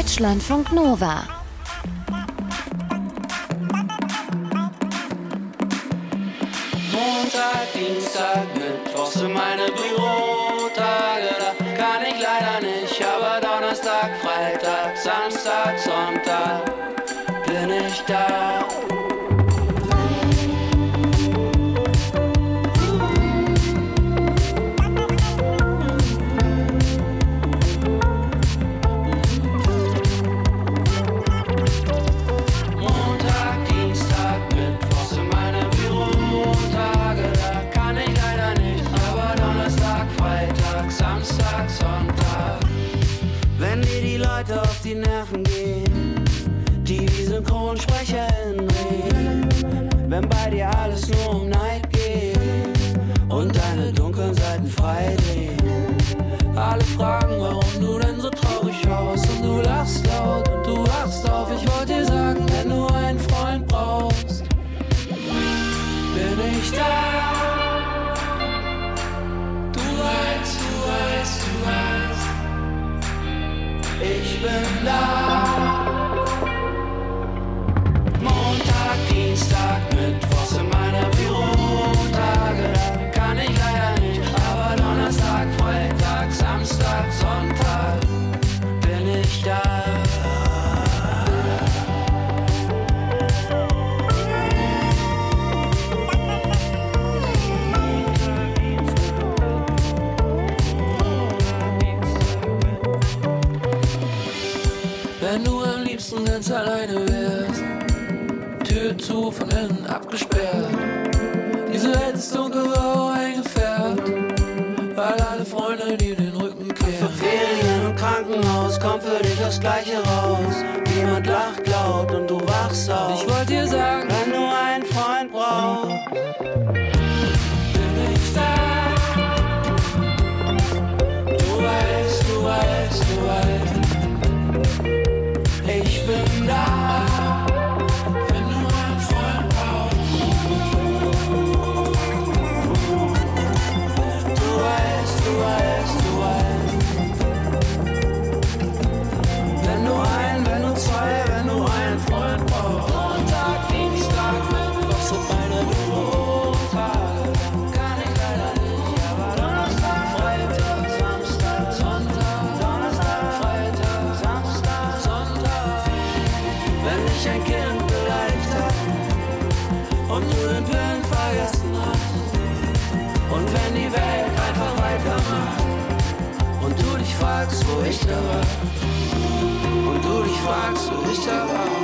Deutschlandfunk Nova. Montag, Dienstag, Mittwoch sind meine Bürotage. Da kann ich leider nicht, aber Donnerstag, Freitag, Samstag, Sonntag bin ich da. Auf die Nerven gehen, die wie SynchronsprecherInnen reden, wenn bei dir alles nur um Neid geht und deine dunklen Seiten frei drehen. Alle fragen, warum du denn so traurig schaust und du lachst laut und du wachst auf. Ich wollte dir sagen, wenn du einen Freund brauchst, bin ich da. Du weißt, ich bin da. Montag, Dienstag, Mittwoch sind meine Bürotage. Da kann ich leider nicht, aber Donnerstag, Freitag, Samstag, Sonntag bin ich da. Wenn du am liebsten ganz alleine wärst, Tür zu, von innen abgesperrt. Diese Welt ist dunkelgrau eingefärbt, weil alle Freunde dir den Rücken kehren. Für Ferien im Krankenhaus kommt für dich das Gleiche raus. Niemand lacht laut und du wachst auf. Ich wollte dir sagen, wenn du einen Freund brauchst, bin ich da. Du weißt, ich bin da, wenn du einen Freund brauchst. Du weißt, wenn du zwei, wenn du einen Freund brauchst. Montag, Dienstag, Mittwoch sind meine Bürotage. Kann ich leider nicht, aber Donnerstag, Freitag, Samstag, Sonntag. Donnerstag, Freitag, Samstag, Sonntag. Wenn dich ein Kind beleidigt hat und du den Pillen vergessen hast und wenn die Welt einfach weitermacht und du dich fragst, wo ich da war und du dich fragst, wo ich da war.